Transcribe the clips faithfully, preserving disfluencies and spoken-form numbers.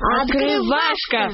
Открывашка!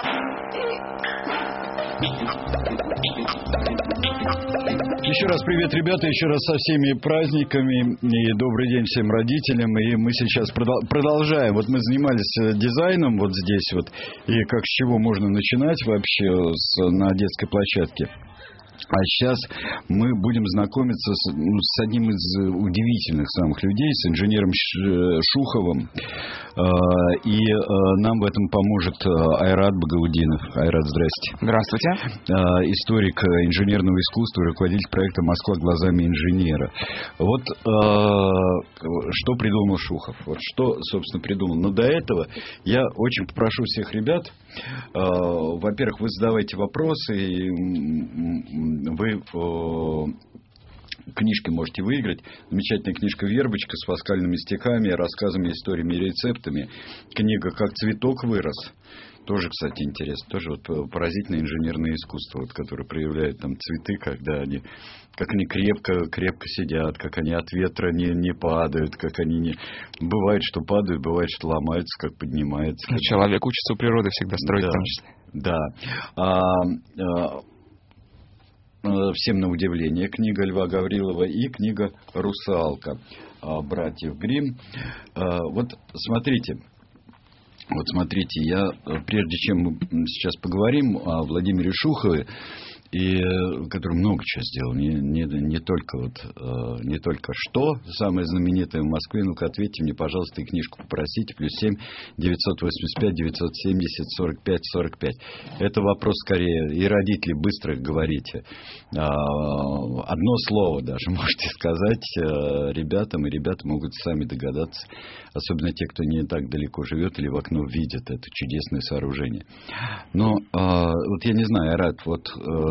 Еще раз привет, ребята, еще раз со всеми праздниками и добрый день всем родителям. И мы сейчас продолжаем. Вот мы занимались дизайном вот здесь вот, и как с чего можно начинать вообще с, на детской площадке. А сейчас мы будем знакомиться с, ну, с одним из удивительных самых людей, с инженером Шуховым. И нам в этом поможет Айрат Багаудинов. Айрат, здрасте. Здравствуйте. Историк инженерного искусства, руководитель проекта «Москва глазами инженера». Вот что придумал Шухов? Вот что, собственно, придумал. Но до этого я очень попрошу всех ребят, во-первых, вы задавайте вопросы, и вы книжки можете выиграть. Замечательная книжка «Вербочка» с паскальными стихами, рассказами, историями и рецептами. Книга «Как цветок вырос». Тоже, кстати, интересно. Тоже вот поразительное инженерное искусство, вот, которое проявляет там цветы, когда они, как они крепко, крепко сидят, как они от ветра не, не падают, как они не... Бывает, что падают, бывает, что ломаются, как поднимаются. Как... Человек учится у природы всегда строить, да, в том числе. Да. А, а... Всем на удивление книга Льва Гаврилова и книга «Русалка» братьев Гримм. Вот смотрите, вот смотрите, я, прежде чем мы сейчас поговорим о Владимире Шухове, и который много чего сделал, не, не, не только вот, не только что самое знаменитое в Москве. Ну-ка, ответьте мне, пожалуйста, и книжку попросите. Плюс семь девятьсот восемьдесят пять девятьсот семьдесят сорок пять сорок пять. Это вопрос скорее. И родители, быстро говорите. Одно слово даже можете сказать ребятам, и ребята могут сами догадаться. Особенно те, кто не так далеко живет или в окно видят это чудесное сооружение. Но вот я не знаю, Айрат, вот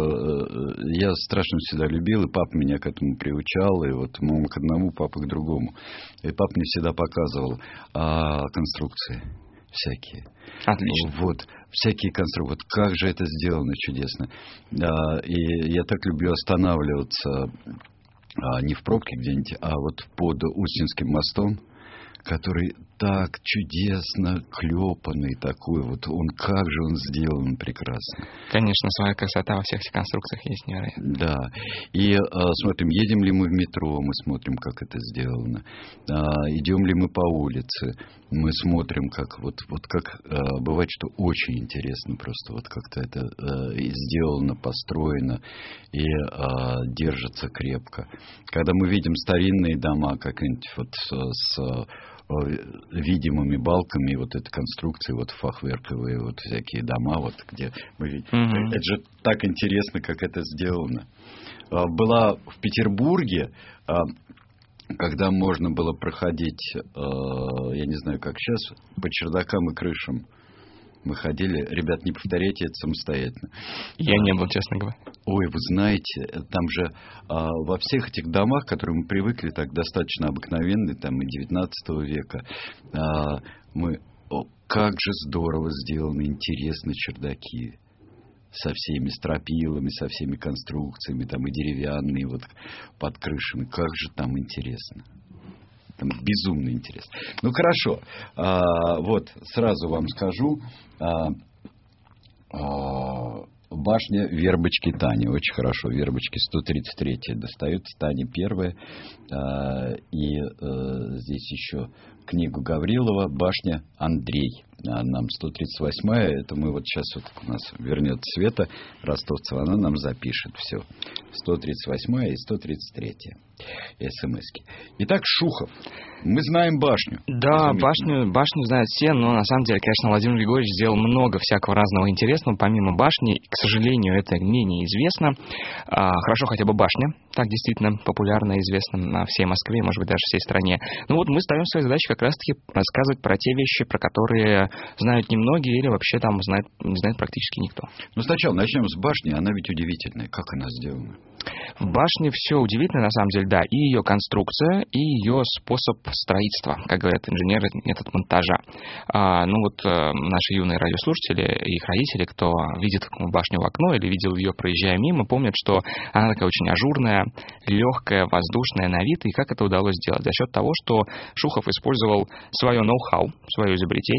я страшно всегда любил, и папа меня к этому приучал, и вот мама к одному, папа к другому. И папа мне всегда показывал а, конструкции всякие. Отлично. Вот, всякие конструкции. Вот как же это сделано чудесно. А, и я так люблю останавливаться а, не в пробке где-нибудь, а вот под Устинским мостом, который так чудесно клепанный такой, вот он, как же он сделан прекрасно. Конечно, своя красота во всех этих конструкциях есть невероятно. Да, и а, смотрим, едем ли мы в метро, мы смотрим, как это сделано, а, идем ли мы по улице, мы смотрим, как вот, вот как а, бывает, что очень интересно просто, вот как-то это а, сделано, построено и а, держится крепко. Когда мы видим старинные дома, как-нибудь вот с видимыми балками, вот этой конструкции, вот фахверковые вот всякие дома, вот где мы видим. Mm-hmm. Это же так интересно, как это сделано. Была в Петербурге, когда можно было проходить, я не знаю, как сейчас, по чердакам и крышам. Мы ходили, ребят, не повторяйте это самостоятельно. Я не был, честно говоря. Ой, вы знаете, там же а, во всех этих домах, к которым мы привыкли, так достаточно обыкновенные, там и девятнадцатого века, а, мы, о, как же здорово сделаны, интересно чердаки. Со всеми стропилами, со всеми конструкциями, там и деревянные вот под крышами. Как же там интересно. Там безумно интересно. Ну, хорошо. А, вот, сразу вам скажу. А, а, башня Вербочки Тани. Очень хорошо. Вербочки сто тридцать третья достается. Таня первая. А, и а, здесь еще книгу Гаврилова «Башня Андрей». А нам сто тридцать восьмая. Это мы вот сейчас вот у нас вернет Света Ростовцева. Она нам запишет все. сто тридцать восьмая и сто тридцать третья. СМСки. Итак, Шухов. Мы знаем башню. Да, башню, башню знают все, но на самом деле, конечно, Владимир Григорьевич сделал много всякого разного интересного. Помимо башни, к сожалению, это менее известно. А, хорошо, хотя бы башня. Так действительно популярна и известна на всей Москве, может быть, даже всей стране. Ну вот мы ставим своей задачей как раз-таки рассказывать про те вещи, про которые знают немногие или вообще там знает, не знает практически никто. Ну, сначала начнем с башни. Она ведь удивительная. Как она сделана? В башне все удивительно, на самом деле, да. И ее конструкция, и ее способ строительства, как говорят инженеры, метод монтажа. А, ну вот а, наши юные радиослушатели и их родители, кто видит башню в окно или видел ее, проезжая мимо, помнят, что она такая очень ажурная, легкая, воздушная на вид. И как это удалось сделать? За счет того, что Шухов использовал свое ноу-хау, свое изобретение, которое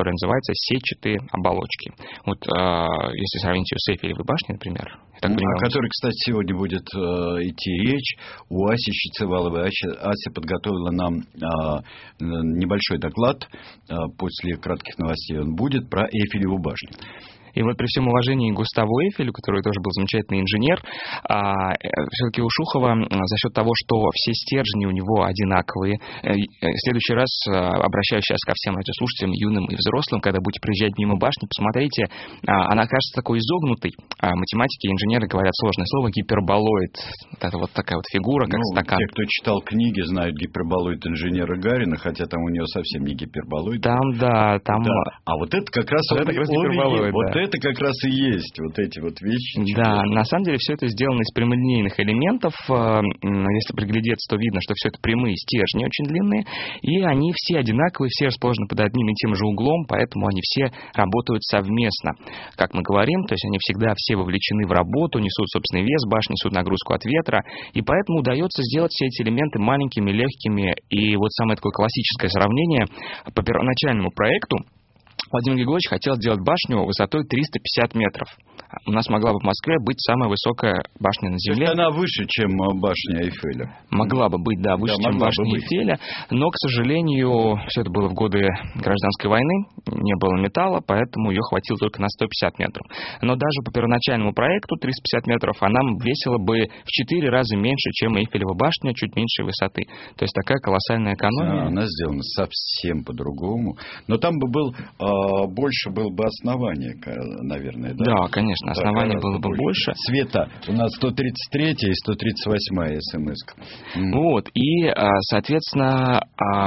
которая называется сетчатые оболочки. Вот если сравнить ее с Эйфелевой башней, например. Так, о которой, кстати, сегодня будет э, идти речь. У Аси Щецеваловой. Ася, Ася подготовила нам э, небольшой доклад. Э, после кратких новостей он будет про Эйфелеву башню. И вот при всем уважении к Густаву Эйфелю, который тоже был замечательный инженер, а, все-таки у Шухова за счет того, что все стержни у него одинаковые. В следующий раз, обращаюсь сейчас ко всем радиослушателям, юным и взрослым, когда будете проезжать мимо башни, посмотрите, она кажется такой изогнутой. Математики и инженеры говорят сложное слово гиперболоид. Это вот такая вот фигура, как ну, стакан. Те, кто читал книги, знают гиперболоид инженера Гарина, хотя там у него совсем не гиперболоид. Там, да, там... Да. А вот это как раз... Вот это как раз гиперболоид, вот да. Это как раз и есть вот эти вот вещи. Да, на самом деле все это сделано из прямолинейных элементов. Если приглядеться, то видно, что все это прямые стержни очень длинные. И они все одинаковые, все расположены под одним и тем же углом, поэтому они все работают совместно. Как мы говорим, то есть они всегда все вовлечены в работу, несут собственный вес башни, несут нагрузку от ветра. И поэтому удается сделать все эти элементы маленькими, легкими. И вот самое такое классическое сравнение по первоначальному проекту. Владимир Григорьевич хотел сделать башню высотой триста пятьдесят метров. У нас могла бы в Москве быть самая высокая башня на Земле. То есть она выше, чем башня Эйфеля. Могла бы быть, да, выше, да, чем башня Эйфеля. Но, к сожалению, все это было в годы гражданской войны, не было металла, поэтому ее хватило только на сто пятьдесят метров. Но даже по первоначальному проекту триста пятьдесят метров она весила бы в четыре раза меньше, чем Эйфелева башня, чуть меньшей высоты. То есть такая колоссальная экономия. А, она сделана совсем по-другому. Но там бы был... больше было бы основание, наверное, да? Да, конечно, основание да, было бы больше. Света, у нас сто тридцать третья и сто тридцать восьмая смс-ка. Вот, и, соответственно,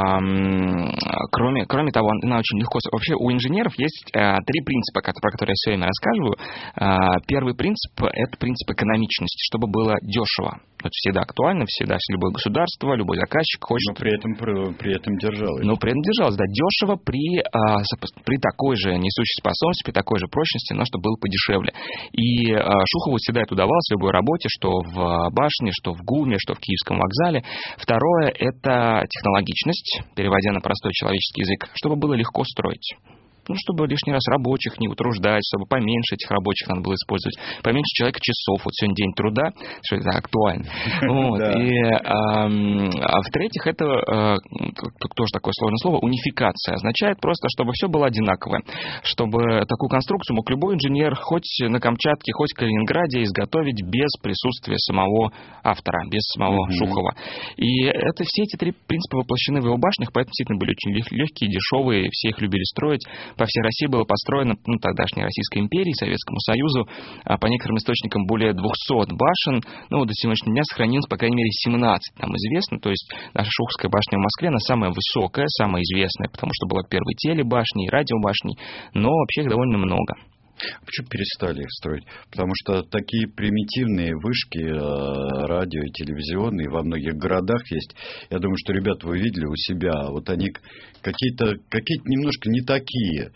кроме, кроме того, она очень легко... Вообще у инженеров есть три принципа, про которые я все время рассказываю. Первый принцип – это принцип экономичности, чтобы было дешево. Это всегда актуально, всегда любое государство, любой заказчик хочет... Но при этом, при, при этом держалось. Но при этом держалось, да, дешево при, а, при такой же несущей способности, при такой же прочности, но чтобы было подешевле. И а, Шухову всегда это удавалось в любой работе, что в башне, что в ГУМе, что в Киевском вокзале. Второе – это технологичность, переводя на простой человеческий язык, чтобы было легко строить. Ну, чтобы лишний раз рабочих не утруждать, чтобы поменьше этих рабочих надо было использовать, поменьше человека часов. Вот сегодня день труда, что это актуально. Вот. И, а, а в-третьих, это тоже такое сложное слово, унификация. Означает просто, чтобы все было одинаковое. Чтобы такую конструкцию мог любой инженер хоть на Камчатке, хоть в Калининграде изготовить без присутствия самого автора, без самого mm-hmm. Шухова. И это, все эти три принципа воплощены в его башнях, поэтому действительно были очень легкие, дешевые, все их любили строить. По всей России было построено, ну, тогдашней Российской империи, Советскому Союзу, по некоторым источникам более двухсот башен. Ну, вот до сегодняшнего дня сохранилось, по крайней мере, семнадцать, нам известно. То есть наша Шуховская башня в Москве, она самая высокая, самая известная, потому что была первой телебашней, радиобашней, но вообще их довольно много. Почему перестали их строить? Потому что такие примитивные вышки радио и телевизионные во многих городах есть. Я думаю, что, ребята, вы видели у себя, вот они какие-то, какие-то немножко не такие.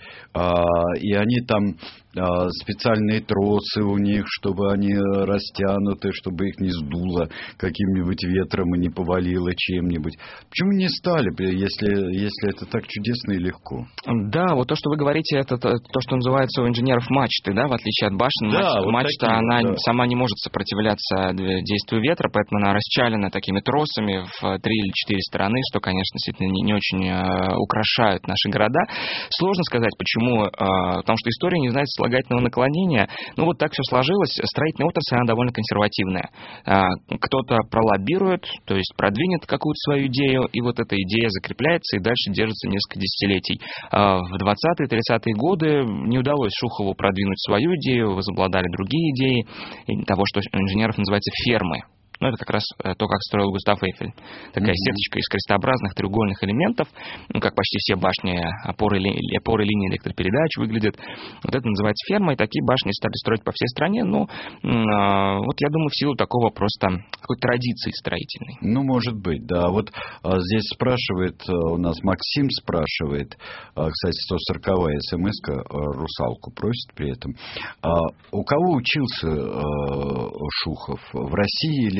И они там специальные тросы у них, чтобы они растянуты, чтобы их не сдуло каким-нибудь ветром и не повалило чем-нибудь. Почему не стали, если, если это так чудесно и легко? Да, вот то, что вы говорите, это то, что называется у инженеров мачты, да, в отличие от башен. Да, мачта, вот мачта такие, она да. сама не может сопротивляться действию ветра, поэтому она расчалена такими тросами в три или четыре стороны, что, конечно, действительно не, не очень э, украшают наши города. Сложно сказать, почему, э, потому что история не знает слагательного наклонения. Ну, вот так все сложилось. Строительная отрасль, она довольно консервативная. Э, кто-то пролоббирует, то есть продвинет какую-то свою идею, и вот эта идея закрепляется и дальше держится несколько десятилетий. Э, в двадцатые-тридцатые годы не удалось Шухову продвинуть свою идею, возобладали другие идеи того, что инженеров называется фермы. Ну, это как раз то, как строил Густав Эйфель. Такая mm-hmm. сеточка из крестообразных треугольных элементов, ну, как почти все башни, опоры, ли, опоры линии электропередач выглядят. Вот это называется ферма, и такие башни стали строить по всей стране. Ну, э, вот я думаю, в силу такого просто какой-то традиции строительной. Ну, может быть, да. Вот а, здесь спрашивает, у нас Максим спрашивает, а, кстати, сто сороковая смс-ка, а, русалку просит при этом. А, у кого учился а, Шухов? В России или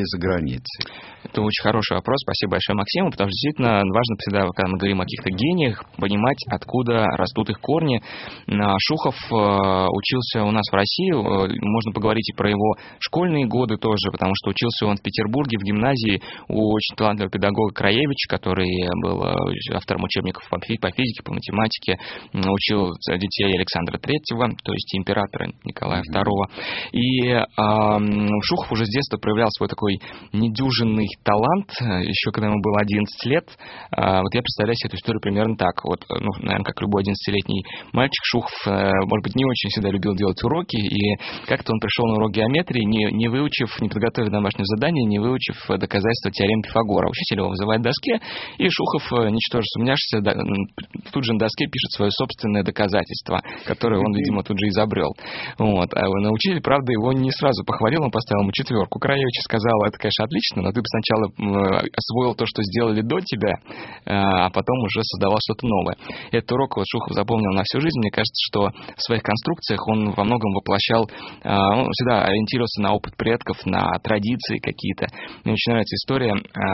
за границей? Это очень хороший вопрос. Спасибо большое, Максиму, потому что действительно важно всегда, когда мы говорим о каких-то гениях, понимать, откуда растут их корни. Шухов учился у нас в России. Можно поговорить и про его школьные годы тоже, потому что учился он в Петербурге в гимназии у очень талантливого педагога Краевича, который был автором учебников по физике, по математике, учил детей Александра Третьего, то есть императора Николая mm-hmm. Второго. И э, Шухов уже с детства проявлял свой такой недюжинный талант, еще когда ему было одиннадцать лет. Э, вот я представляю себе эту историю примерно так. Вот, ну, наверное, как любой одиннадцатилетний мальчик, Шухов, э, может быть, не очень всегда любил делать уроки, и как-то он пришел на урок геометрии, не, не выучив, не подготовив домашнее задание, не выучив доказательства теоремы Пифагора. Учитель его вызывает к доске, и Шухов, ничтоже сумняшися, тут же на доске пишет свое собственное доказательство, которое он, видимо, тут же изобрел. Вот. А учитель, правда, его не сразу похвалил, он поставил ему четверку. Краевич сказал: это, конечно, отлично, но ты бы сначала освоил то, что сделали до тебя, а потом уже создавал что-то новое. Этот урок вот Шухов запомнил на всю жизнь. Мне кажется, что в своих конструкциях он во многом воплощал, он всегда ориентировался на опыт предков, на традиции какие-то. Мне очень нравится история,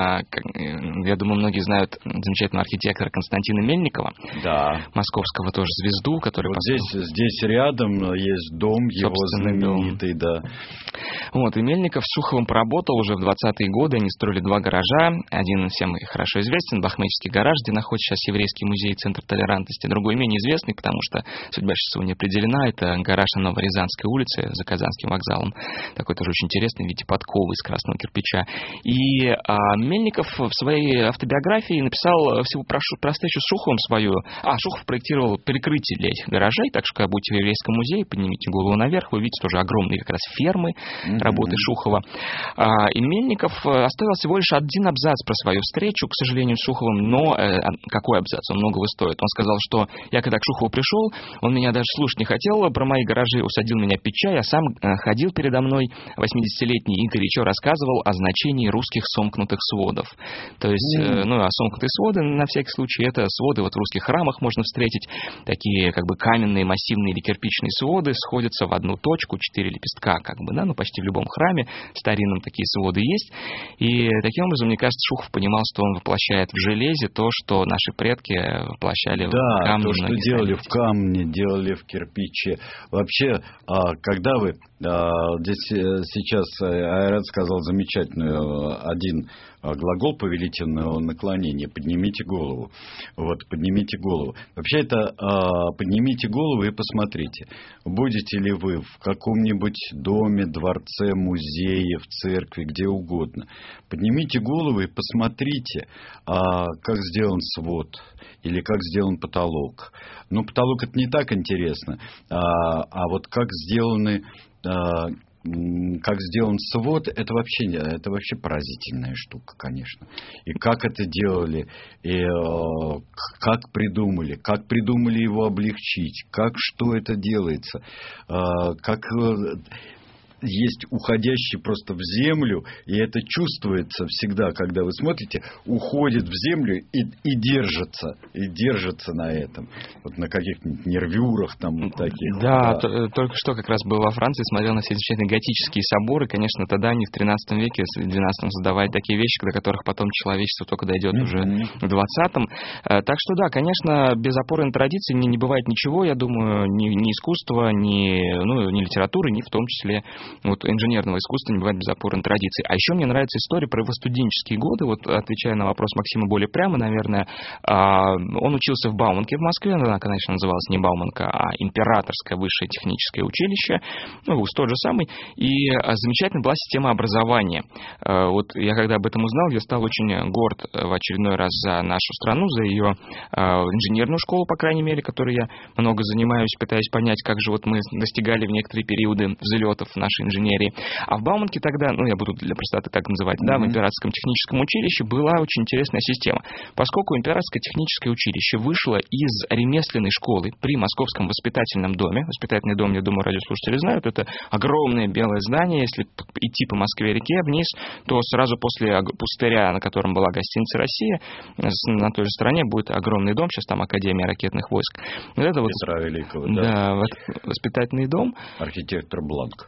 я думаю, многие знают замечательного архитектора Константина Мельникова, да. московского тоже звезду, который... Вот здесь, здесь рядом есть дом его знаменитый, дом. Да. Вот, и Мельников с Шуховым поработал уже в двадцатые годы, они строили два гаража, один всем хорошо известен, Бахметьевский гараж, где находится сейчас Еврейский музей, Центр толерантности, другой менее известный, потому что судьба сейчас его не определена, это гараж на Новорязанской улице за Казанским вокзалом, такой тоже очень интересный, в виде подковы из красного кирпича. И а, Мельников в своей автобиографии написал всего про, про встречу с Шуховым свою. А, Шухов проектировал перекрытие для этих гаражей, так что, когда будете в Еврейском музее, поднимите голову наверх, вы увидите тоже огромные как раз фермы mm-hmm. работы Шухова. А, и Мельников оставил всего лишь один абзац про свою встречу, к сожалению, с Шуховым, но э, какой абзац? Он многого стоит. Он сказал, что я когда к Шухову пришел, он меня даже слушать не хотел про мои гаражи, усадил меня пить чай, а сам э, ходил передо мной, восьмидесятилетний, и горячо рассказывал о значении русских сомкнутых сводов. То есть, mm-hmm. э, ну, а сомкнутые своды, на всякий случай, это своды вот в русских храмах можно встретить, такие как бы каменные, массивные или кирпичные своды сходятся в одну точку, четыре лепестка, как бы, да, ну, почти в любом храме старинном такие своды есть. И таким образом, мне кажется, Шухов понимал, что он воплощает в железе то, что наши предки воплощали да, в камне. Да, то, что делали в камне, делали в кирпиче. Вообще, когда вы... Здесь сейчас Айрат сказал замечательную один глагол повелительного наклонения. Поднимите голову. Вот, поднимите голову. Вообще это поднимите голову и посмотрите. Будете ли вы в каком-нибудь доме, дворце, музее, в церкви, где угодно. Поднимите голову и посмотрите, как сделан свод или как сделан потолок. Ну, потолок это не так интересно, а вот как сделаны... как сделан свод, это вообще, это вообще поразительная штука, конечно. И как это делали, и э, как придумали, как придумали его облегчить, как что это делается, э, как... Э, есть уходящий просто в землю, и это чувствуется всегда, когда вы смотрите, уходит в землю и, и держится, и держится на этом, вот на каких-нибудь нервюрах там вот таких. Да, да. Т- только что как раз был во Франции, смотрел на все замечательные готические соборы, конечно, тогда они в тринадцатом веке, в двенадцатом создавали такие вещи, до которых потом человечество только дойдет mm-hmm. уже в двадцатом. Так что да, конечно, без опоры на традиции не, не бывает ничего, я думаю, ни, ни искусства, ни, ну, ни литературы, ни в том числе вот инженерного искусства не бывает без опоры на традиции. А еще мне нравится история про его студенческие годы. Вот отвечая на вопрос Максима более прямо, наверное, он учился в Бауманке в Москве. Она, конечно, называлась не Бауманка, а Императорское высшее техническое училище. Ну, вуз тот же самый. И замечательная была система образования. Вот я когда об этом узнал, я стал очень горд в очередной раз за нашу страну, за ее инженерную школу, по крайней мере, которой я много занимаюсь, пытаюсь понять, как же вот мы достигали в некоторые периоды взлетов нашей инженерии. А в Бауманке тогда, ну, я буду для простоты так называть, mm-hmm. да, в Императорском техническом училище была очень интересная система. Поскольку Императорское техническое училище вышло из ремесленной школы при Московском воспитательном доме, воспитательный дом, я думаю, радиослушатели знают, это огромное белое здание, если идти по Москве-реке вниз, то сразу после пустыря, на котором была гостиница «Россия», на той же стороне будет огромный дом, сейчас там Академия ракетных войск. Вот это Петра вот, Великого, да. Да, воспитательный дом. Архитектор Бланк. Да,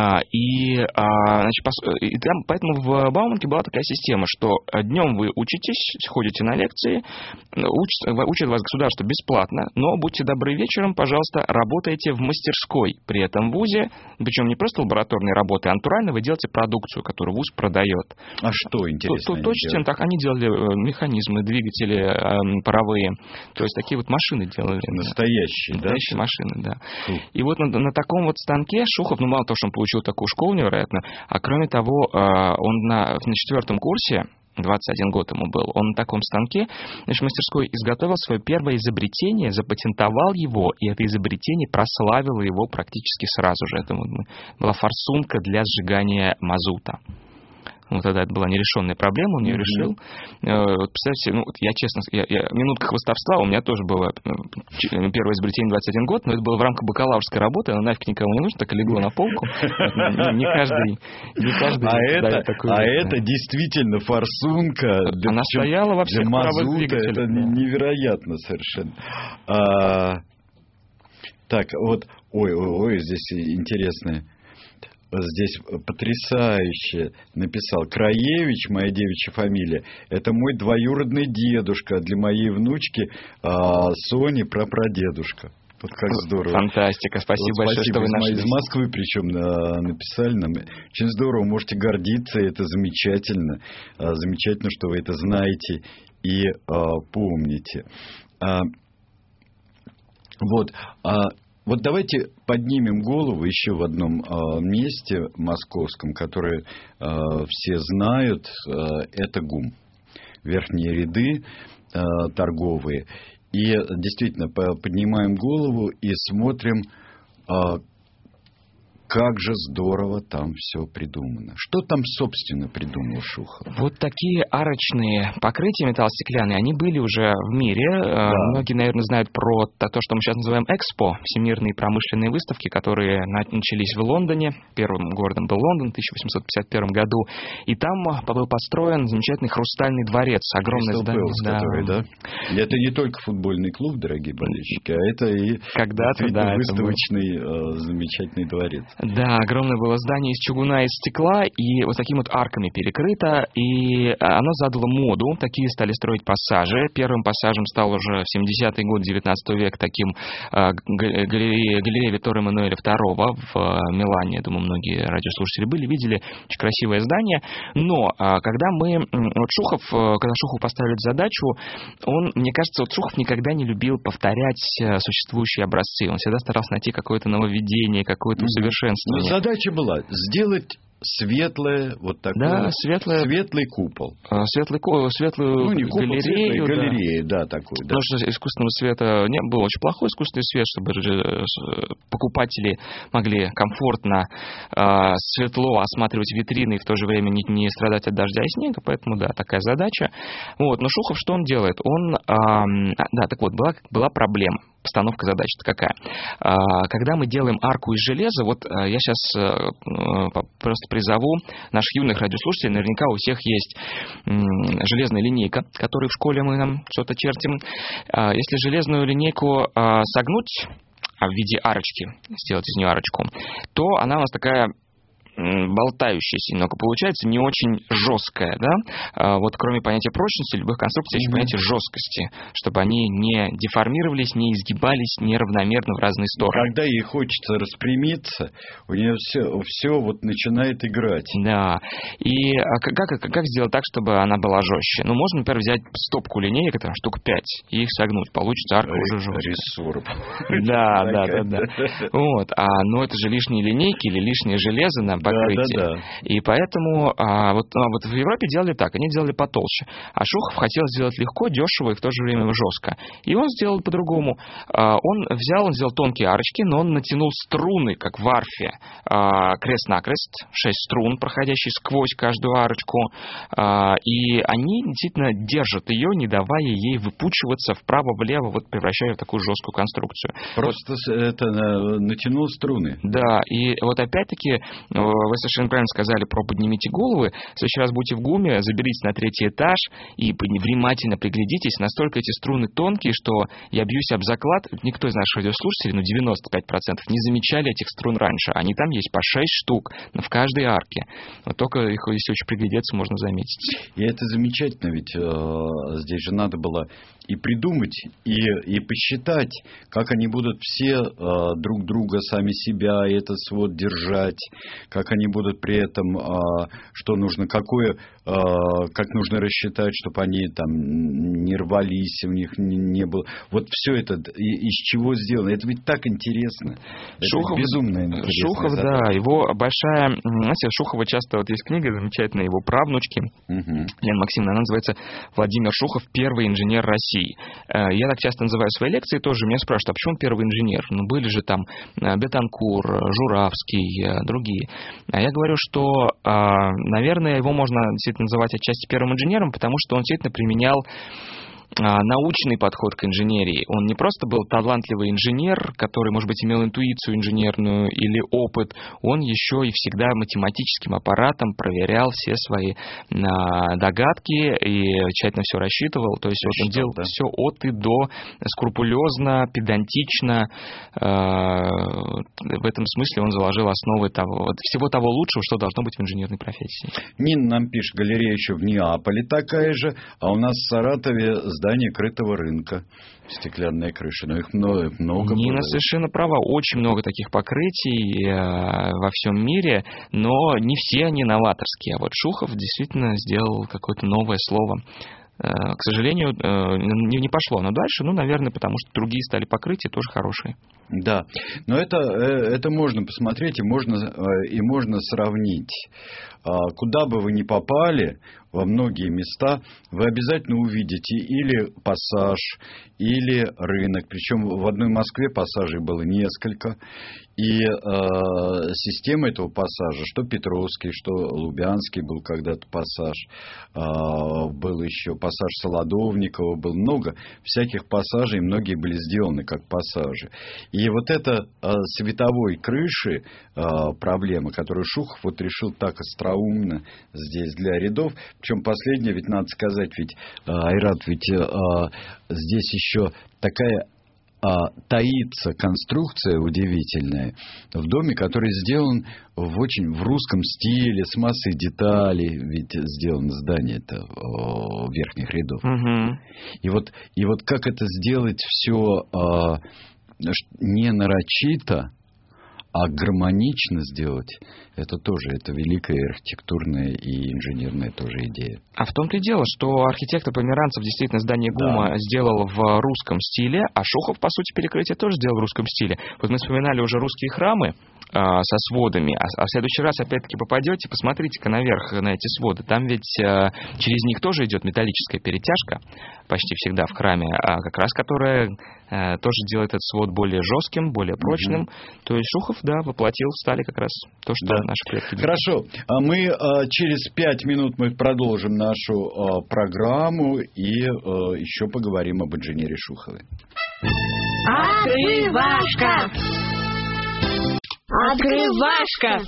И, значит, и там, поэтому в Бауманке была такая система, что днем вы учитесь, ходите на лекции, учат, учат вас государство бесплатно, но будьте добры, вечером, пожалуйста, работаете в мастерской при этом вузе, причем не просто лабораторные работы, а натурально вы делаете продукцию, которую вуз продает. А что интересно? То, точно так, они делали механизмы, двигатели э, паровые, то есть такие вот машины делали. Настоящие, да? Настоящие машины, да. Фу. И вот на, на таком вот станке Шухов, ну мало того, что он получил такую школу невероятно, а кроме того, э, он на, на четвертом курсе, двадцать один год ему был, он на таком станке, значит, в мастерской изготовил свое первое изобретение, запатентовал его, и это изобретение прославило его практически сразу же. Это была форсунка для сжигания мазута. Вот тогда это была нерешенная проблема, он ее mm-hmm. решил. Вот, представьте, ну, я честно, я, я, минутка хвастовства, у меня тоже было первое изобретение двадцать один год, но это было в рамках бакалаврской работы, оно нафиг никому не нужно, так и легло на полку. Не каждый, не каждый. А это, а это действительно форсунка. Она стояла во всех паровых двигателях. Это невероятно совершенно. Так, вот, ой, ой, ой, здесь интересное. Здесь потрясающе написал. Краевич, моя девичья фамилия, это мой двоюродный дедушка, для моей внучки а, Сони прапрадедушка. Вот как здорово. Фантастика, спасибо вот большое, спасибо. Что вы нашли. Из Москвы причем на, написали нам. Очень здорово, можете гордиться, это замечательно. А, замечательно, что вы это знаете и а, помните. А, вот, а Вот давайте поднимем голову еще в одном э, месте московском, которое э, все знают, э, это ГУМ. Верхние ряды э, торговые. И действительно поднимаем голову и смотрим, э, как же здорово там все придумано. Что там, собственно, придумал Шухов? Вот такие арочные покрытия металлостеклянные, они были уже в мире. Да. Многие, наверное, знают про то, что мы сейчас называем Экспо, всемирные промышленные выставки, которые начались в Лондоне. Первым городом был Лондон в тысяча восемьсот пятьдесят первом году. И там был построен замечательный хрустальный дворец. Огромное Crystal здание. Palace, да. Который, да? И это не только футбольный клуб, дорогие болельщики, а это и когда-то, да, выставочный это был... замечательный дворец. Да, огромное было здание из чугуна и стекла, и вот такими вот арками перекрыто, и оно задало моду, такие стали строить пассажи. Первым пассажем стал уже в семидесятые годы девятнадцатого века таким э, галерея, галерея Виттора Эммануэля второго в э, Милане. Я думаю, многие радиослушатели были, видели, очень красивое здание. Но э, когда мы, вот Шухов, э, когда Шухов поставили задачу, он, мне кажется, вот Шухов никогда не любил повторять э, существующие образцы. Он всегда старался найти какое-то нововведение, какое-то усовершенствование. Но задача была сделать светлое, вот такое, да, светлое, светлый купол. Светлый, светлую ну, не купол, галерею. Да. Галерея, да, такой. Да. Потому что искусственного света не было, очень плохой искусственный свет, чтобы покупатели могли комфортно, светло осматривать витрины и в то же время не, не страдать от дождя и снега, поэтому, да, такая задача. Вот. Но Шухов что он делает? Он, да, так вот, была, была проблема. Постановка задачи-то какая? Когда мы делаем арку из железа, вот я сейчас просто призову наших юных радиослушателей, наверняка у всех есть железная линейка, которую в школе мы нам что-то чертим. Если железную линейку согнуть в виде арочки, сделать из нее арочку, то она у нас такая болтающаяся немного получается, не очень жесткая, да? А вот кроме понятия прочности, любых конструкций есть mm-hmm. понятие жесткости, чтобы они не деформировались, не изгибались неравномерно в разные стороны. Когда ей хочется распрямиться, у нее все, все вот начинает играть. Да. И как, как, как сделать так, чтобы она была жестче? Ну, можно, например, взять стопку линеек, там штук пять, и их согнуть. Получится арка уже жесткая. Рессор. Да, да, да, да. Вот. А, но это же лишние линейки или лишнее железо на покрытие. Да, да, да. И поэтому а, вот, а, вот в Европе делали так, они делали потолще. А Шухов хотел сделать легко, дешево и в то же время жестко. И он сделал по-другому. А, он взял, он сделал тонкие арочки, но он натянул струны, как в арфе, а, крест-накрест, шесть струн, проходящие сквозь каждую арочку. А, и они действительно держат ее, не давая ей выпучиваться вправо-влево, вот превращая в такую жесткую конструкцию. Просто вот. Это натянул струны. Да, и вот опять-таки вы совершенно правильно сказали про «поднимите головы». В следующий раз будете в ГУМе, заберитесь на третий этаж и внимательно приглядитесь. Настолько эти струны тонкие, что я бьюсь об заклад. Никто из наших радиослушателей, ну девяносто пять процентов, не замечали этих струн раньше. Они там есть по шесть штук в каждой арке. Вот только их, если очень приглядеться, можно заметить. И это замечательно, ведь э, здесь же надо было и придумать, и, и посчитать, как они будут все э, друг друга, сами себя, этот свод держать, как они будут при этом, э, что нужно, какое, э, как нужно рассчитать, чтобы они там не рвались, у них не, не было. Вот все это и, из чего сделано. Это ведь так интересно. Шухов, это безумно интересно. Шухов, да, его большая... Знаете, Шухова часто, вот есть книга замечательная, его правнучки, угу. Лена Максимовна, она называется «Владимир Шухов. Первый инженер России». Я так часто называю свои лекции, тоже меня спрашивают, а почему он первый инженер? Ну, были же там Бетанкур, Журавский, другие. А я говорю, что, наверное, его можно действительно называть отчасти первым инженером, потому что он действительно применял научный подход к инженерии. Он не просто был талантливый инженер, который, может быть, имел интуицию инженерную или опыт, он еще и всегда математическим аппаратом проверял все свои догадки и тщательно все рассчитывал. То есть вот он делал да. все от и до, скрупулезно, педантично. В этом смысле он заложил основы того, всего того лучшего, что должно быть в инженерной профессии. Нина нам пишет, галерея еще в Неаполе такая же, а у нас в Саратове здание крытого рынка, стеклянная крыша, но их много, много Нина было. совершенно права, очень много таких покрытий э, во всем мире, но не все они новаторские. А вот Шухов действительно сделал какое-то новое слово. Э, к сожалению, э, не, не пошло оно дальше, ну, наверное, потому что другие стали покрытия тоже хорошие. Да, но это, это можно посмотреть и можно, и можно сравнить. Куда бы вы ни попали, во многие места, вы обязательно увидите или пассаж, или рынок. Причем в одной Москве пассажей было несколько. И э, система этого пассажа, что Петровский, что Лубянский был когда-то пассаж, э, был еще пассаж Солодовникова, было много всяких пассажей, многие были сделаны как пассажи. И вот эта э, световой крыши э, проблема, которую Шухов вот решил так остроумно здесь для рядов, причем последнее, ведь надо сказать, ведь э, Айрат, ведь э, здесь еще такая А, таится конструкция удивительная в доме, который сделан в очень в русском стиле, с массой деталей, ведь сделано здание-то о, верхних рядов. Угу. И вот и вот как это сделать все а, не нарочито, а гармонично сделать, это тоже, это великая архитектурная и инженерная тоже идея. А в том-то и дело, что архитектор Померанцев действительно здание ГУМа да. сделал в русском стиле, а Шухов, по сути, перекрытие тоже сделал в русском стиле. Вот мы вспоминали уже русские храмы а, со сводами, а, а в следующий раз опять-таки попадете, посмотрите-ка наверх на эти своды. Там ведь а, через них тоже идет металлическая перетяжка, почти всегда в храме, а как раз которая а, тоже делает этот свод более жестким, более прочным. Mm-hmm. То есть Шухов, да, воплотил в стали как раз то, что да. наши предки делали. Хорошо. Мы а, через пять минут мы продолжим нашу а, программу и а, еще поговорим об инженере Шухове. Открывашка! Открывашка!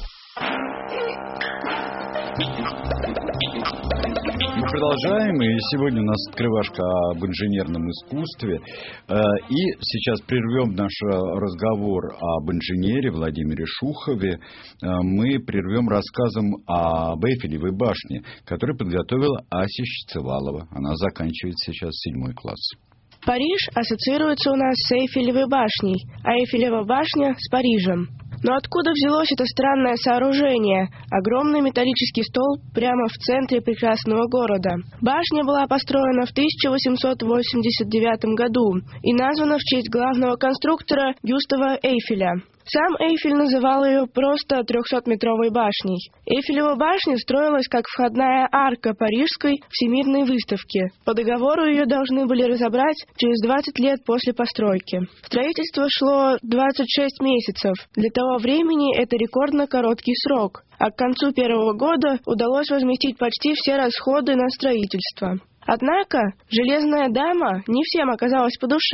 Мы продолжаем, и сегодня у нас открывашка об инженерном искусстве. И сейчас прервем наш разговор об инженере Владимире Шухове. Мы прервем рассказом об Эйфелевой башне, который подготовила Ася Щецевалова. Она заканчивает сейчас седьмой класс. Париж ассоциируется у нас с Эйфелевой башней, а Эйфелева башня с Парижем. Но откуда взялось это странное сооружение? Огромный металлический столб прямо в центре прекрасного города. Башня была построена в тысяча восемьсот восемьдесят девятом году и названа в честь главного конструктора Гюстава Эйфеля. Сам Эйфель называл ее просто трехсотметровой башней. Эйфелева башня строилась как входная арка Парижской всемирной выставки. По договору ее должны были разобрать через двадцать лет после постройки. Строительство шло двадцать шесть месяцев. Для того времени это рекордно короткий срок. А к концу первого года удалось возместить почти все расходы на строительство. Однако «Железная дама» не всем оказалась по душе.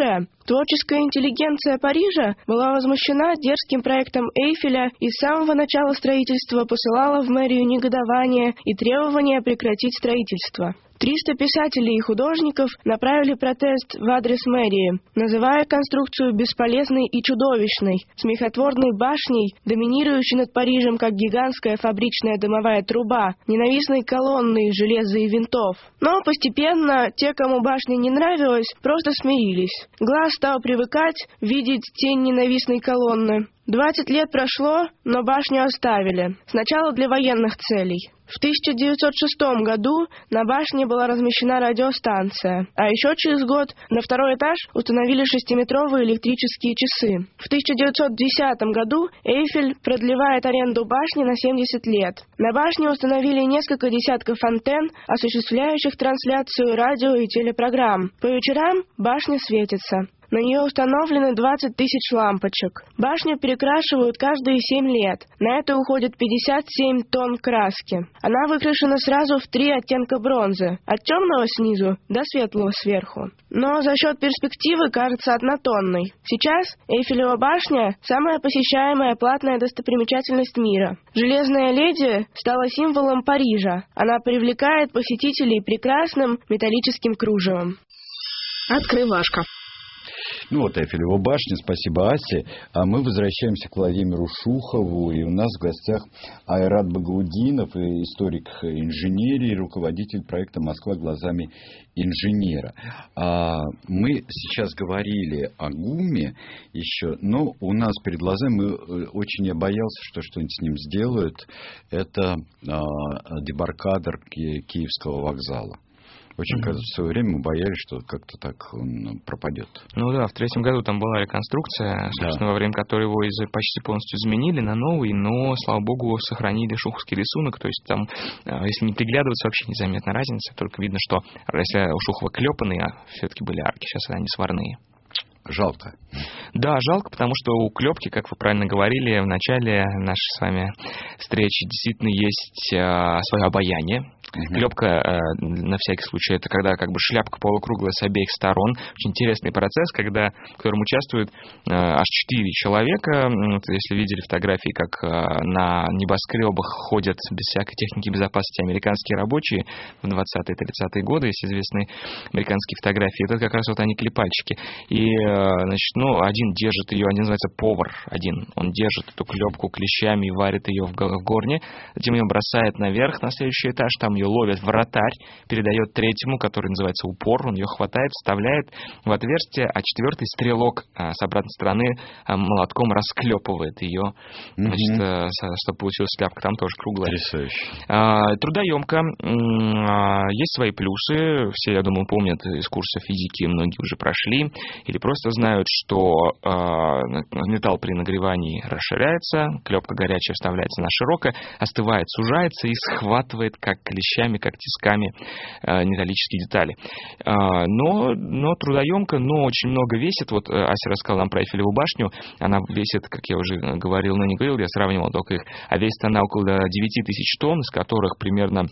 Творческая интеллигенция Парижа была возмущена дерзким проектом Эйфеля и с самого начала строительства посылала в мэрию негодование и требования прекратить строительство. триста писателей и художников направили протест в адрес мэрии, называя конструкцию бесполезной и чудовищной, смехотворной башней, доминирующей над Парижем как гигантская фабричная дымовая труба, ненавистной колонной из железа и винтов. Но постепенно те, кому башня не нравилась, просто смирились. Глаз стал привыкать видеть тень ненавистной колонны. Двадцать лет прошло, но башню оставили. Сначала для военных целей. В тысяча девятьсот шестом году на башне была размещена радиостанция, а еще через год на второй этаж установили шестиметровые электрические часы. В тысяча девятьсот десятом году Эйфель продлевает аренду башни на семьдесят лет. На башне установили несколько десятков антенн, осуществляющих трансляцию радио и телепрограмм. По вечерам башня светится. На нее установлены двадцать тысяч лампочек. Башню перекрашивают каждые семь лет. На это уходит пятьдесят семь тонн краски. Она выкрашена сразу в три оттенка бронзы. От темного снизу до светлого сверху. Но за счет перспективы кажется однотонной. Сейчас Эйфелева башня – самая посещаемая платная достопримечательность мира. Железная леди стала символом Парижа. Она привлекает посетителей прекрасным металлическим кружевом. Открывашка. Ну вот Эйфелева башня, спасибо Асе. А мы возвращаемся к Владимиру Шухову. И у нас в гостях Айрат Багаудинов, историк инженерии, руководитель проекта «Москва глазами инженера». А мы сейчас говорили о ГУМе еще, но у нас перед глазами, мы очень я боялся, что что-нибудь с ним сделают. Это а, дебаркадер Киевского вокзала. Очень, кажется, в свое время мы боялись, что как-то так он пропадет. Ну да, в третьем году там была реконструкция, собственно, да. во время которой его почти полностью заменили на новый, но, слава богу, сохранили шуховский рисунок, то есть там, если не приглядываться, вообще незаметна разница, только видно, что если у Шухова клепанные, а все-таки были арки, сейчас они сварные. Жалко. Да, жалко, потому что у клепки, как вы правильно говорили в начале нашей с вами встречи, действительно есть э, свое обаяние. Uh-huh. Клепка, э, на всякий случай, это когда как бы шляпка полукруглая с обеих сторон. Очень интересный процесс, когда, в котором участвуют э, аж четыре человека. Вот, если видели фотографии, как э, на небоскребах ходят без всякой техники безопасности американские рабочие в двадцатые-тридцатые годы, есть известные американские фотографии. Это как раз вот они клепальщики. И значит, ну, один держит ее, один называется повар, один, он держит эту клепку клещами и варит ее в горне, затем ее бросает наверх на следующий этаж, там ее ловит вратарь, передает третьему, который называется упор, он ее хватает, вставляет в отверстие, а четвертый стрелок с обратной стороны молотком расклепывает ее, значит, mm-hmm. чтобы получилась шляпка, там тоже круглая. Трудоемко, есть свои плюсы, все, я думаю, помнят из курса физики, многие уже прошли, или просто знают, что э, металл при нагревании расширяется, клепка горячая вставляется на широкое, остывает, сужается и схватывает как клещами, как тисками э, металлические детали. Э, но, но трудоемко, но очень много весит. Вот Ася рассказала нам про Эйфелеву башню. Она весит, как я уже говорил, но не говорил, я сравнивал только их, а весит она около девять тысяч тонн, из которых примерно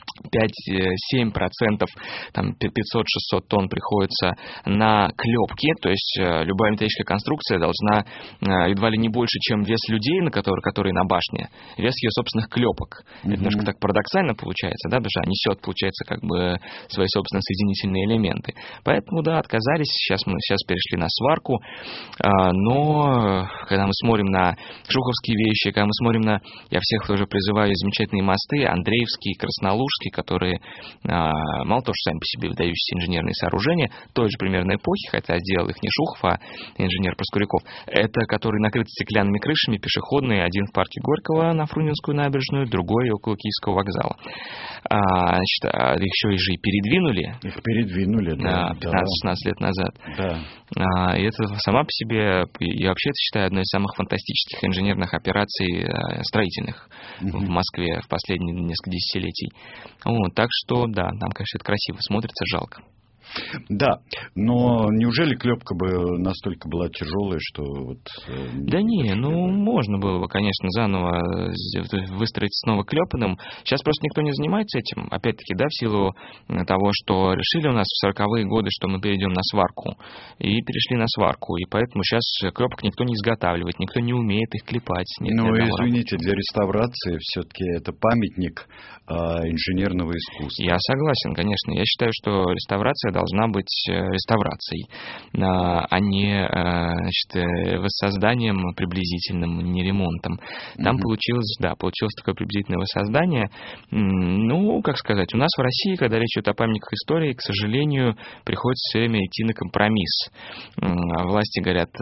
пять-семь процентов, там пятьсот-шестьсот тонн приходится на клепки, то есть любая металлическая конструкция должна едва ли не больше, чем вес людей, на которые, которые на башне, вес ее собственных клепок. Mm-hmm. Это немножко так парадоксально получается, да, потому что она несет, получается, как бы свои собственные соединительные элементы. Поэтому, да, отказались, сейчас мы сейчас перешли на сварку, но когда мы смотрим на шуховские вещи, когда мы смотрим на, я всех тоже призываю, замечательные мосты, Андреевский, Краснолужский, которые а, мало того, что сами по себе выдающиеся инженерные сооружения той же примерно эпохи, хотя сделал их не Шухов, а инженер Проскуряков, это которые накрыты стеклянными крышами, пешеходные, один в парке Горького на Фрунзенскую набережную, другой около Киевского вокзала. А, значит, а, их еще и же и передвинули. Их передвинули, да. пятнадцать-шестнадцать лет назад. Да. А, и это сама по себе, я вообще это считаю одной из самых фантастических инженерных операций а, строительных mm-hmm. в Москве в последние несколько десятилетий. Вот, так что, да, нам, конечно, это красиво смотрится, жалко. Да, но неужели клепка бы настолько была тяжелая, что вот... Да не, ну можно было бы, конечно, заново выстроить снова клепаным. Сейчас просто никто не занимается этим. Опять-таки, да, в силу того, что решили у нас в сороковые годы, что мы перейдем на сварку. И перешли на сварку. И поэтому сейчас клепок никто не изготавливает, никто не умеет их клепать. Нет, ну, извините, для реставрации все-таки это памятник а, инженерного искусства. Я согласен, конечно. Я считаю, что реставрация должна быть реставрацией, а не, значит, воссозданием приблизительным, не ремонтом. Там mm-hmm. получилось, да, получилось такое приблизительное воссоздание. Ну, как сказать, у нас в России, когда речь идет о памятниках истории, к сожалению, приходится все время идти на компромисс. Власти говорят,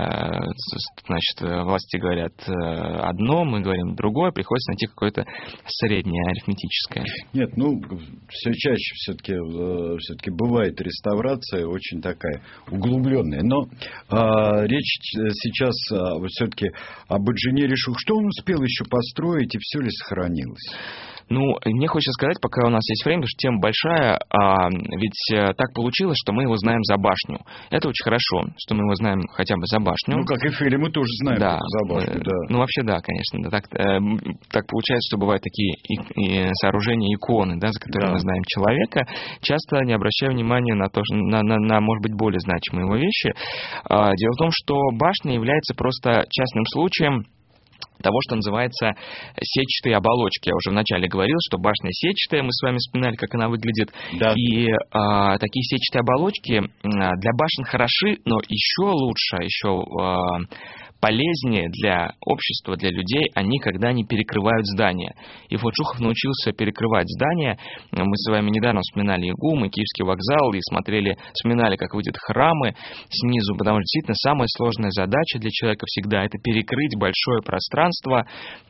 значит, власти говорят одно, мы говорим другое, приходится найти какое-то среднее, арифметическое. Нет, ну, все чаще все-таки, все-таки бывает реставрация очень такая углубленная. Но а, речь сейчас а, все-таки об инженере Шухове. Что он успел еще построить и все ли сохранилось? Ну, мне хочется сказать, пока у нас есть время, потому что тема большая, а, ведь так получилось, что мы его знаем за башню. Это очень хорошо, что мы его знаем хотя бы за башню. Ну, как Эйфеля мы тоже знаем да. за башню, да. Ну, вообще, да, конечно. Да, так, э, так получается, что бывают такие и, и сооружения, иконы, да, за которые да. мы знаем человека, часто не обращая внимания на то, на, на, на, может быть, более значимые его вещи. А, дело в том, что башня является просто частным случаем того, что называется сетчатые оболочки. Я уже вначале говорил, что башня сетчатая, мы с вами вспоминали, как она выглядит. Да. И а, такие сетчатые оболочки для башен хороши, но еще лучше, еще а, полезнее для общества, для людей, они когда они перекрывают здания. И вот Шухов научился перекрывать здания. Мы с вами недавно вспоминали и ГУМ, и Киевский вокзал, и смотрели, вспоминали, как выглядят храмы снизу, потому что действительно самая сложная задача для человека всегда это перекрыть большое пространство,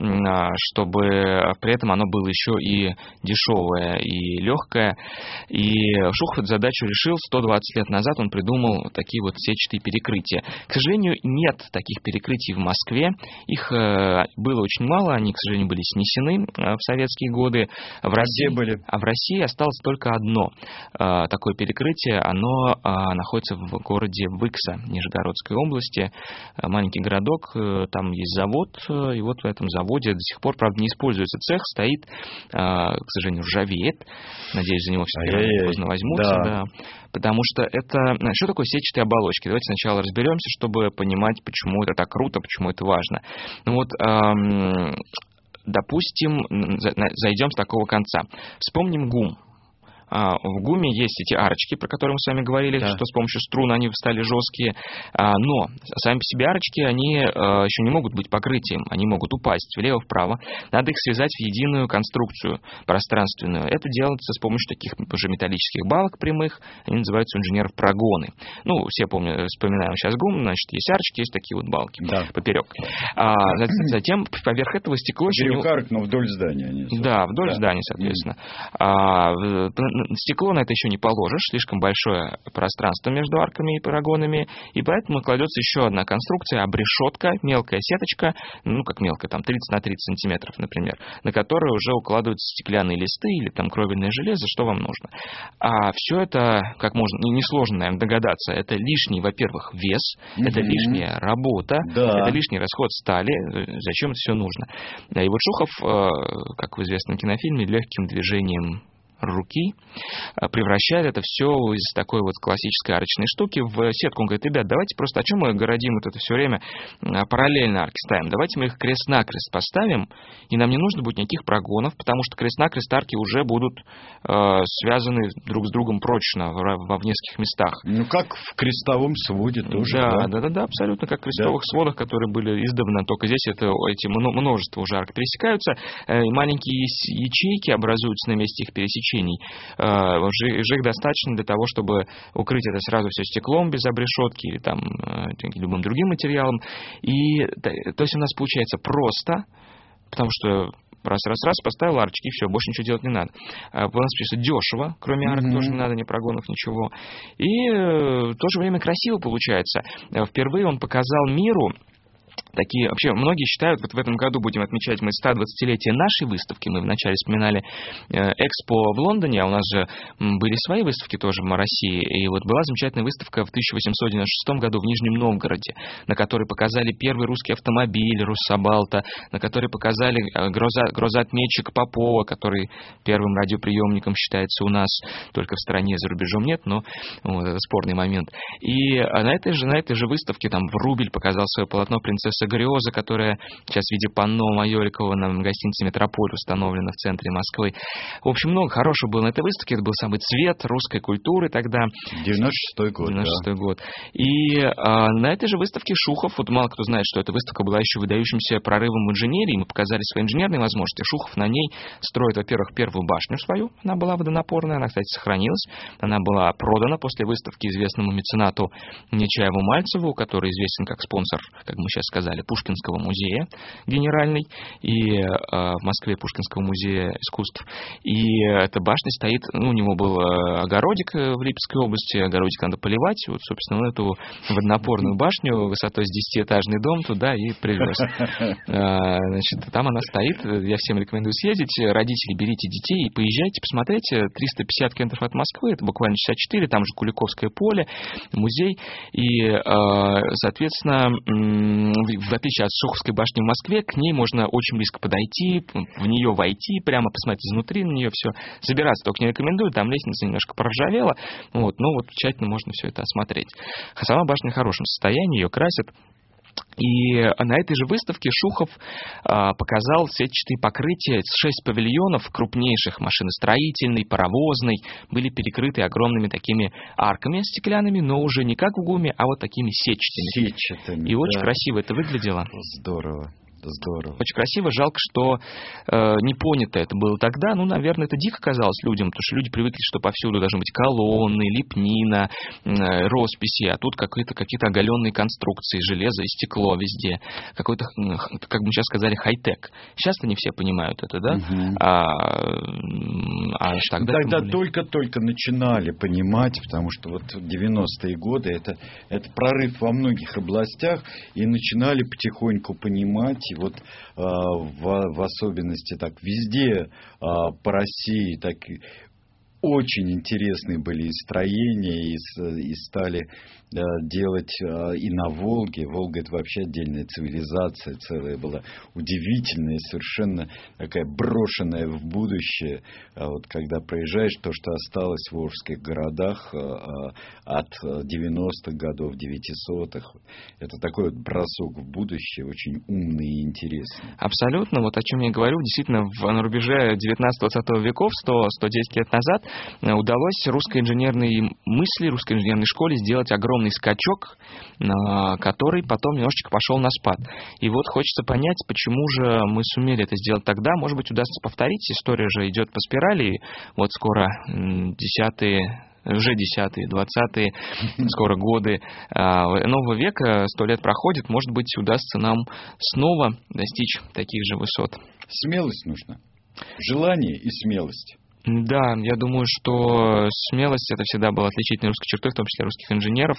чтобы при этом оно было еще и дешевое, и легкое. И Шухов эту задачу решил сто двадцать лет назад, он придумал такие вот сетчатые перекрытия. К сожалению, нет таких перекрытий в Москве. Их э, было очень мало, они, к сожалению, были снесены э, в советские годы. В России, где были? А в России осталось только одно э, такое перекрытие. Оно э, находится в городе Выкса, Нижегородской области. Э, маленький городок, э, там есть завод, э, и вот в этом заводе до сих пор, правда, не используется цех, стоит, э, к сожалению, ржавеет. Надеюсь, за него все поздно возьмутся. Да. Да. Потому что это... Что такое сетчатые оболочки? Давайте сначала разберемся, чтобы понимать, почему это так круто, почему это важно. Ну вот, эм, допустим, зайдем с такого конца. Вспомним ГУМ. В ГУМе есть эти арочки, про которые мы с вами говорили, да. что с помощью струн они стали жесткие. Но сами по себе арочки, они еще не могут быть покрытием. Они могут упасть влево-вправо. Надо их связать в единую конструкцию пространственную. Это делается с помощью таких уже металлических балок прямых. Они называются у инженеров прогоны. Ну, все помнят, вспоминаем сейчас ГУМ. Значит, есть арочки, есть такие вот балки да. поперек. А затем поверх этого стекло... Поперек арок, но вдоль здания. Они, да, вдоль да. здания, соответственно. А, стекло на это еще не положишь, слишком большое пространство между арками и парагонами, и поэтому кладется еще одна конструкция, обрешетка, мелкая сеточка, ну как мелкая, там тридцать на тридцать сантиметров, например, на которую уже укладываются стеклянные листы или там кровельное железо, что вам нужно. А все это, как можно, ну, несложно, наверное, догадаться, это лишний, во-первых, вес, mm-hmm. это лишняя работа, да. это лишний расход стали, зачем это все нужно. И вот Шухов, как в известном кинофильме, легким движением руки превращает это все из такой вот классической арочной штуки в сетку. Он говорит, ребят, давайте просто, о чем мы городим вот это все время, параллельно арки ставим, давайте мы их крест-накрест поставим, и нам не нужно будет никаких прогонов, потому что крест-накрест арки уже будут э, связаны друг с другом прочно в, во в нескольких местах. Ну, как в крестовом своде тоже. Да, да, да, да, абсолютно как в крестовых да. сводах, которые были издавна, только здесь это, эти множество уже арк пересекаются, э, маленькие ячейки образуются на месте их пересечения. Уже их достаточно для того, чтобы укрыть это сразу все стеклом без обрешетки или там любым другим материалом. И то есть у нас получается просто, потому что раз-раз-раз поставил арочки, и все, больше ничего делать не надо. У нас получается дешево, кроме арок mm-hmm. тоже не надо, ни прогонов, ничего. И в то же время красиво получается. Впервые он показал миру такие, вообще, многие считают, вот в этом году будем отмечать мы сто двадцатилетие нашей выставки. Мы вначале вспоминали э, Экспо в Лондоне, а у нас же были свои выставки тоже в России. И вот была замечательная выставка в тысяча восемьсот девяносто шестом году в Нижнем Новгороде, на которой показали первый русский автомобиль Руссобалта, на которой показали гроза, грозоотметчик Попова, который первым радиоприемником считается у нас, только в стране, за рубежом нет, но вот, это спорный момент. И на этой же, на этой же выставке там Врубель показал свое полотно «Принцесса Греза», которая сейчас в виде панно Майорикова на гостинице «Метрополь» установлена в центре Москвы. В общем, много хорошего было на этой выставке. Это был самый цвет русской культуры тогда. девяносто шестой год, девяносто шестой да. год. И а, на этой же выставке Шухов, вот мало кто знает, что эта выставка была еще выдающимся прорывом в инженерии. Мы показали свои инженерные возможности. Шухов на ней строит, во-первых, первую башню свою. Она была водонапорная, она, кстати, сохранилась. Она была продана после выставки известному меценату Нечаеву-Мальцеву, который известен как спонсор, как мы сейчас сказали, Пушкинского музея генеральный, и э, в Москве Пушкинского музея искусств. И эта башня стоит, ну, у него был огородик в Липецкой области, огородик надо поливать, вот, собственно, эту водонапорную башню высотой с десятиэтажный дом туда и привез. Значит, там она стоит, я всем рекомендую съездить, родители, берите детей и поезжайте, посмотрите, триста пятьдесят километров от Москвы, это буквально шестьдесят четыре, там же Куликовское поле, музей, и, соответственно, в отличие от Шуховской башни в Москве, к ней можно очень близко подойти, в нее войти, прямо посмотреть изнутри на нее все. Забираться только не рекомендую, там лестница немножко проржавела, вот, но вот тщательно можно все это осмотреть. Сама башня в хорошем состоянии, ее красят. И на этой же выставке Шухов а, показал сетчатые покрытия, шесть павильонов крупнейших, машиностроительный, паровозный, были перекрыты огромными такими арками стеклянными, но уже не как в ГУМе, а вот такими сетчатыми. Сетчатыми, И да. очень красиво это выглядело. Здорово. Здорово. Очень красиво. Жалко, что э, не понято это было тогда. Ну, наверное, это дико казалось людям, потому что люди привыкли, что повсюду должны быть колонны, лепнина, э, росписи, а тут какие-то, какие-то оголенные конструкции, железо и стекло везде. Какой-то, как мы сейчас сказали, хай-тек. Сейчас-то не все понимают это, да? Угу. А, а тогда... Тогда только-только начинали понимать, потому что вот девяностые годы это, это прорыв во многих областях, и начинали потихоньку понимать. И вот э, в, в особенности так везде э, по России так очень интересные были и строения, и, и стали э, делать э, и на Волге. Волга — это вообще отдельная цивилизация целая была, удивительная, совершенно такая брошенная в будущее. А вот когда проезжаешь, то, что осталось в волжских городах э, э, от девяностых годов, девятисотых, это такой вот бросок в будущее, очень умный и интересный. Абсолютно. Вот о чем я говорю. Действительно, в, на рубеже девятнадцатого-двадцатого веков, сто — сто десять лет назад, удалось русской инженерной мысли, русской инженерной школе сделать огромный скачок, который потом немножечко пошел на спад. И вот хочется понять, почему же мы сумели это сделать тогда. Может быть, удастся повторить. История же идет по спирали. Вот скоро десятые... уже десятые, двадцатые, скоро годы нового века, сто лет проходит, может быть, удастся нам снова достичь таких же высот. Смелость нужна. Желание и смелость. Да, я думаю, что смелость — это всегда была отличительной русской чертой, в том числе русских инженеров.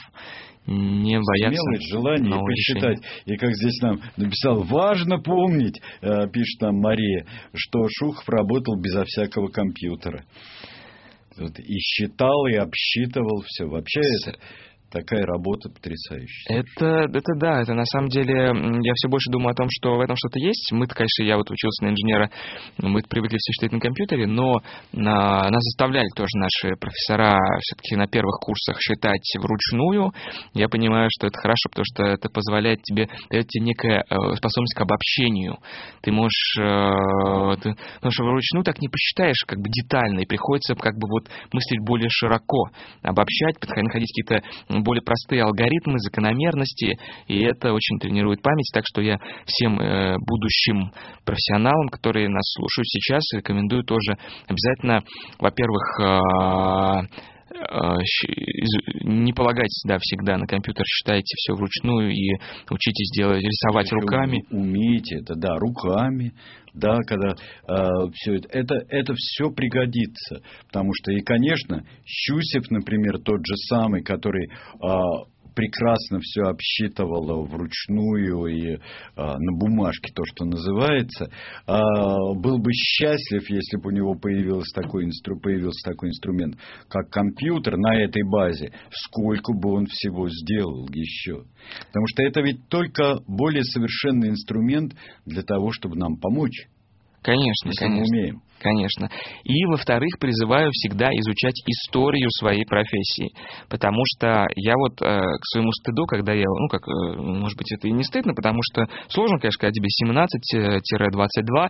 Не бояться. Смелость, желание нового посчитать. решения. И как здесь нам написал, важно помнить, пишет нам Мария, что Шухов работал безо всякого компьютера. Вот, и считал, и обсчитывал все. Вообще это такая работа потрясающая. Это, это да, это на самом деле, я все больше думаю о том, что в этом что-то есть. Мы-то, конечно, я вот учился на инженера, мы привыкли все считать на компьютере, но на, нас заставляли тоже наши профессора все-таки на первых курсах считать вручную. Я понимаю, что это хорошо, потому что это позволяет тебе, дает тебе некая способность к обобщению. Ты можешь, ты, потому что вручную так не посчитаешь как бы детально, и приходится как бы вот мыслить более широко, обобщать, находить какие-то более простые алгоритмы, закономерности, и это очень тренирует память, так что я всем э, будущим профессионалам, которые нас слушают сейчас, рекомендую тоже обязательно, во-первых, э, не полагайтесь, да, всегда на компьютер, считайте все вручную и учитесь делать, рисовать Еще руками. Умейте это, да, руками, да, когда э, все это, это, это все пригодится, потому что и, конечно, Щусев, например, тот же самый, который э, прекрасно все обсчитывала вручную и а, на бумажке, то, что называется, а, был бы счастлив, если бы у него появился такой, инстру, появился такой инструмент, как компьютер на этой базе, сколько бы он всего сделал еще. Потому что это ведь только более совершенный инструмент для того, чтобы нам помочь. Конечно, если конечно. мы умеем. Конечно. И, во-вторых, призываю всегда изучать историю своей профессии. Потому что я вот э, к своему стыду, когда я, ну, как, э, может быть, это и не стыдно, потому что сложно, конечно, когда тебе семнадцать-двадцать два,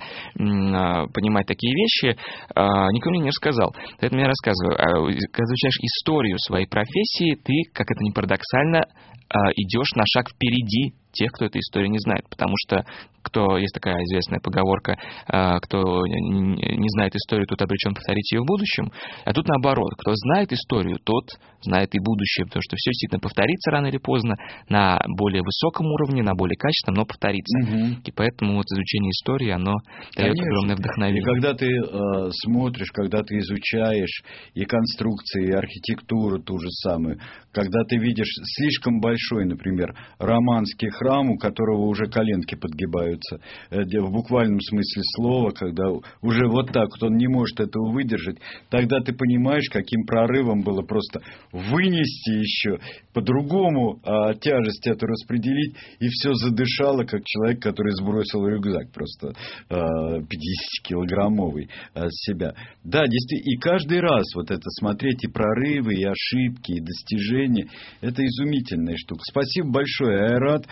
э, понимать такие вещи, э, никто мне не рассказал. Поэтому я рассказываю. Э, когда изучаешь историю своей профессии, ты, как это ни парадоксально, э, идешь на шаг впереди тех, кто эту историю не знает. Потому что, кто, есть такая известная поговорка, э, кто не знает историю, тот обречен повторить ее в будущем. А тут наоборот. Кто знает историю, тот знает и будущее. Потому что все действительно повторится рано или поздно на более высоком уровне, на более качественном, но повторится. Угу. И поэтому вот изучение истории, оно дает Конечно. огромное вдохновение. И когда ты э, смотришь, когда ты изучаешь и конструкции, и архитектуру ту же самую, когда ты видишь слишком большой, например, романский храм, у которого уже коленки подгибаются, э, в буквальном смысле слова, когда уже вот так вот он не может этого выдержать, тогда ты понимаешь, каким прорывом было просто вынести еще, по-другому э, тяжесть эту распределить, и все задышало, как человек, который сбросил рюкзак просто э, пятидесятикилограммовый э, с себя. Да, действительно, и каждый раз вот это смотреть и прорывы, и ошибки, и достижения, это изумительная штука. Спасибо большое, Айрат.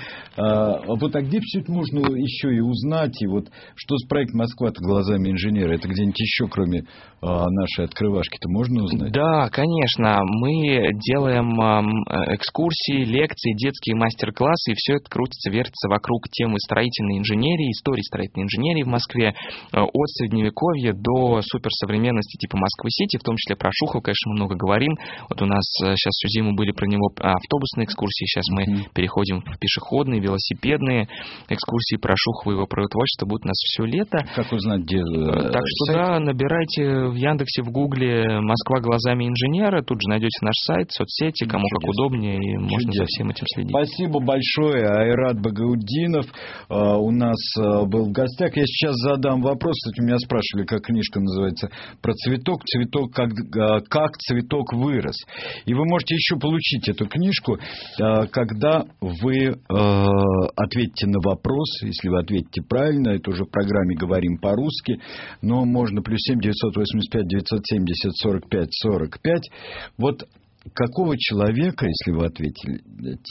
А вот а где все это можно еще и узнать, и вот что с проектом «Москва-то глазами инженера», это где-нибудь еще, кроме а, нашей открывашки-то, можно узнать? Да, конечно. Мы делаем э, экскурсии, лекции, детские мастер-классы, и все это крутится, вертится вокруг темы строительной инженерии, истории строительной инженерии в Москве, э, от средневековья до суперсовременности типа Москвы-Сити, в том числе про Шухов, конечно, мы много говорим. Вот у нас э, сейчас всю зиму были про него автобусные экскурсии, сейчас мы mm-hmm. переходим в пешеходные, велосипедные экскурсии про Шухова и его производство будут у нас все лето. Как узнать, где Так что сайт? Да, набирайте в Яндексе, в Гугле «Москва глазами инженера», тут же найдете наш сайт, соцсети, кому Чудес. Как удобнее, и Чудес. Можно за всем этим следить. Спасибо большое, Айрат Багаутдинов uh, у нас uh, был в гостях. Я сейчас задам вопрос, кстати, меня спрашивали, как книжка называется, про цветок, цветок, как, uh, как цветок вырос. И вы можете еще получить эту книжку, uh, когда вы uh, ответите на вопрос, если вы ответите правильно, это уже в программе «Говорим по-русски», но можно плюс семь девятьсот восемьдесят пять девятьсот семьдесят сорок пять сорок пять. Вот какого человека, если вы ответили,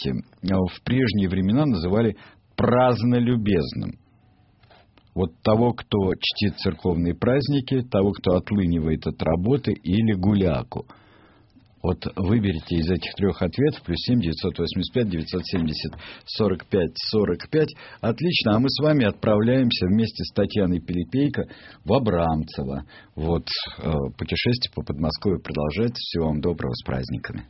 в прежние времена называли празднолюбезным? Вот того, кто чтит церковные праздники, того, кто отлынивает от работы, или гуляку. Вот выберите из этих трех ответов плюс семь девятьсот восемьдесят пять девятьсот семьдесят сорок пять сорок пять. Отлично, а мы с вами отправляемся вместе с Татьяной Пилипейко в Абрамцево. Вот э, путешествие по Подмосковью продолжается. Всего вам доброго, с праздниками.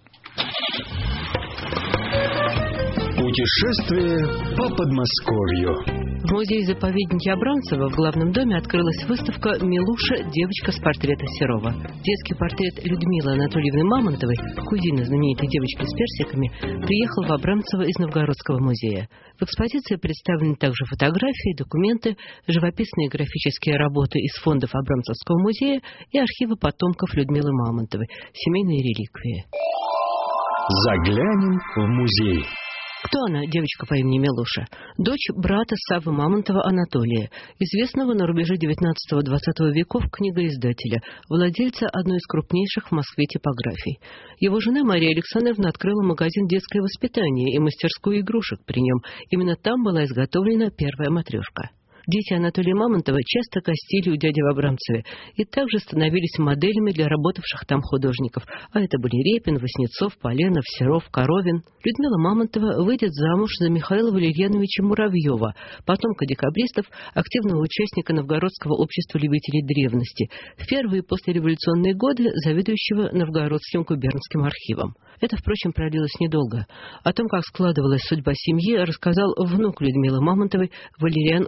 Путешествие по Подмосковью. В музее-заповеднике Абрамцево в главном доме открылась выставка «Милуша. Девочка с портрета Серова». Детский портрет Людмилы Анатольевны Мамонтовой, кузины знаменитой девочки с персиками, приехал в Абрамцево из Новгородского музея. В экспозиции представлены также фотографии, документы, живописные графические работы из фондов Абрамцевского музея и архива потомков Людмилы Мамонтовой, семейные реликвии. Заглянем в музей. Кто она, девочка по имени Милуша? Дочь брата Саввы Мамонтова Анатолия, известного на рубеже девятнадцатого-двадцатого веков книгоиздателя, владельца одной из крупнейших в Москве типографий. Его жена Мария Александровна открыла магазин «Детское воспитание» и мастерскую игрушек при нем. Именно там была изготовлена первая матрешка. Дети Анатолия Мамонтова часто гостили у дяди в Абрамцеве и также становились моделями для работавших там художников. А это были Репин, Васнецов, Поленов, Серов, Коровин. Людмила Мамонтова выйдет замуж за Михаила Валерьяновича Муравьева, потомка декабристов, активного участника Новгородского общества любителей древности, в первые послереволюционные годы заведующего Новгородским губернским архивом. Это, впрочем, продлилось недолго. О том, как складывалась судьба семьи, рассказал внук Людмилы Мамонтовой Валериан Владимирович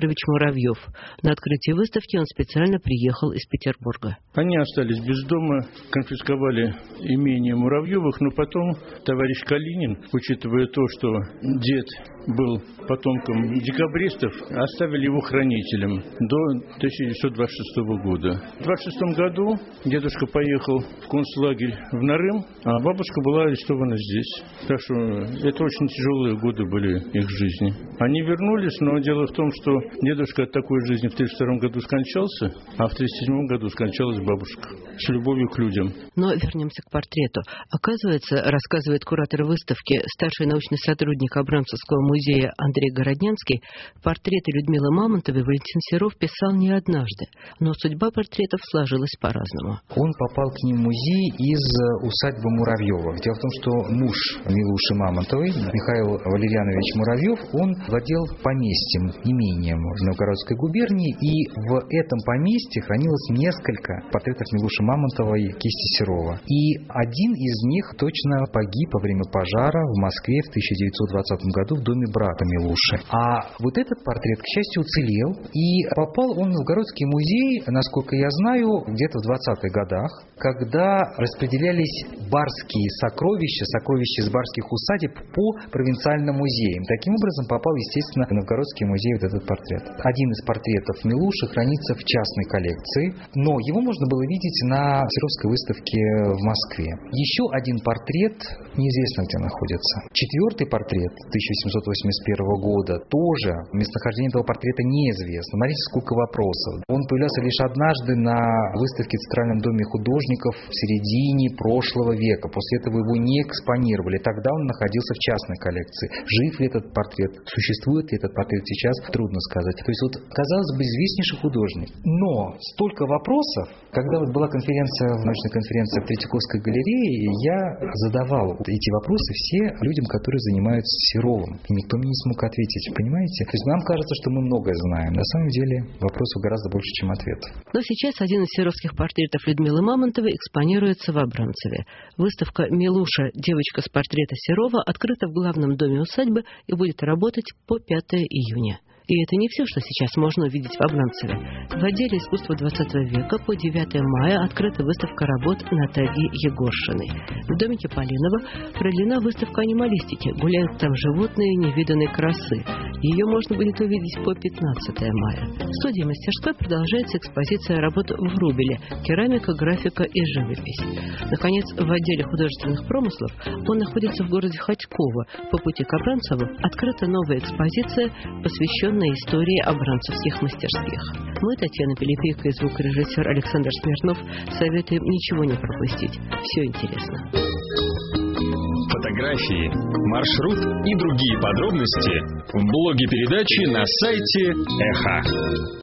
Владимирович Муравьев. На открытие выставки он специально приехал из Петербурга. Они остались без дома, конфисковали имение Муравьевых, но потом товарищ Калинин, учитывая то, что дед был потомком декабристов, оставили его хранителем до тысяча девятьсот двадцать шестого года. В двадцать шестом году дедушка поехал в концлагерь в Нарым, а бабушка была арестована здесь. Так что это очень тяжелые годы были их жизни. Они вернулись, но дело в том, что дедушка от такой жизни в тридцать втором году скончался, а в тридцать седьмом году скончалась бабушка с любовью к людям. Но вернемся к портрету. Оказывается, рассказывает куратор выставки, старший научный сотрудник Абрамцевского музея Андрей Городнянский, портреты Людмилы Мамонтовой Валентин Серов писал не однажды, но судьба портретов сложилась по-разному. Он попал к ним в музей из усадьбы Муравьевых. Дело в том, что муж Милуши Мамонтовой, Михаил Валерьянович Муравьев, он владел поместьем, имением в Новгородской губернии, и в этом поместье хранилось несколько портретов Милуши Мамонтовой кисти Серова. И один из них точно погиб во время пожара в Москве в тысяча девятьсот двадцатом году в доме брата Милуши. А вот этот портрет, к счастью, уцелел, и попал он в Новгородский музей, насколько я знаю, где-то в двадцатых годах, когда распределялись барские сокровища, сокровища из барских усадеб по провинциальным музеям. Таким образом попал, естественно, в Новгородский музей вот этот портрет. Один из портретов Милуши хранится в частной коллекции, но его можно было видеть на Серовской выставке в Москве. Еще один портрет неизвестно где находится. Четвертый портрет тысяча восемьсот восемьдесят первого года, тоже местонахождение этого портрета неизвестно. Смотрите, сколько вопросов. Он появлялся лишь однажды на выставке в Центральном доме художников в середине прошлого века. После этого его не экспонировали. Тогда он находился в частной коллекции. Жив ли этот портрет? Существует ли этот портрет сейчас? Трудно сказать. То есть вот, казалось бы, известнейший художник. Но столько вопросов, когда вот была конференция, научная конференция в Третьяковской галерее, я задавал эти вопросы все людям, которые занимаются Серовым. И никто мне не смог ответить, понимаете? То есть нам кажется, что мы многое знаем. На самом деле вопросов гораздо больше, чем ответов. Но сейчас один из серовских портретов Людмилы Мамонтовой экспонируется в Абрамцеве. Выставка «Милуша. Девочка с портрета Серова» открыта в главном доме усадьбы и будет работать по пятого июня. И это не все, что сейчас можно увидеть в Абрамцеве. В отделе искусства двадцатого века по девятого мая открыта выставка работ Натальи Егоршиной. В домике Полинова продлена выставка анималистики. Гуляют там животные невиданной красы. Ее можно будет увидеть по пятнадцатого мая. В студии мастерской продолжается экспозиция работ Врубеля «Керамика, графика и живопись». Наконец, в отделе художественных промыслов, он находится в городе Хотьково. По пути к Абрамцеву открыта новая экспозиция, посвященная истории абрамцевских мастерских. Мы, Татьяна Пилипейко и звукорежиссер Александр Смирнов, советуем ничего не пропустить. Все интересно. Фотографии, маршрут и другие подробности в блоге передачи на сайте Эхо.